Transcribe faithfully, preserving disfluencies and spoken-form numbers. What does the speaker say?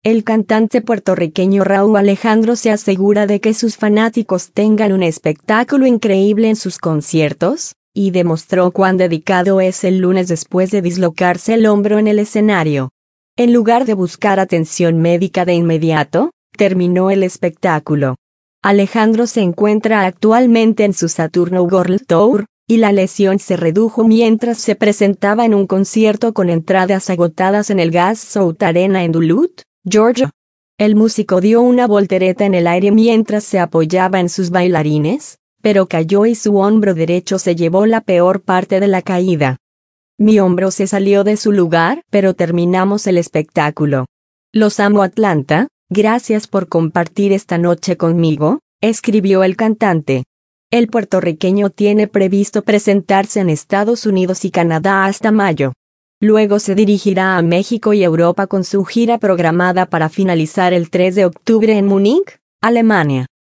El cantante puertorriqueño Rauw Alejandro se asegura de que sus fanáticos tengan un espectáculo increíble en sus conciertos, y demostró cuán dedicado es el lunes después de dislocarse el hombro en el escenario. En lugar de buscar atención médica de inmediato, terminó el espectáculo. Alejandro se encuentra actualmente en su Saturno World Tour, y la lesión se redujo mientras se presentaba en un concierto con entradas agotadas en el Gas South Arena en Duluth, Georgia. El músico dio una voltereta en el aire mientras se apoyaba en sus bailarines, pero cayó y su hombro derecho se llevó la peor parte de la caída. Mi hombro se salió de su lugar, pero terminamos el espectáculo. Los amo Atlanta, gracias por compartir esta noche conmigo, escribió el cantante. El puertorriqueño tiene previsto presentarse en Estados Unidos y Canadá hasta mayo. Luego se dirigirá a México y Europa con su gira programada para finalizar el tres de octubre en Múnich, Alemania.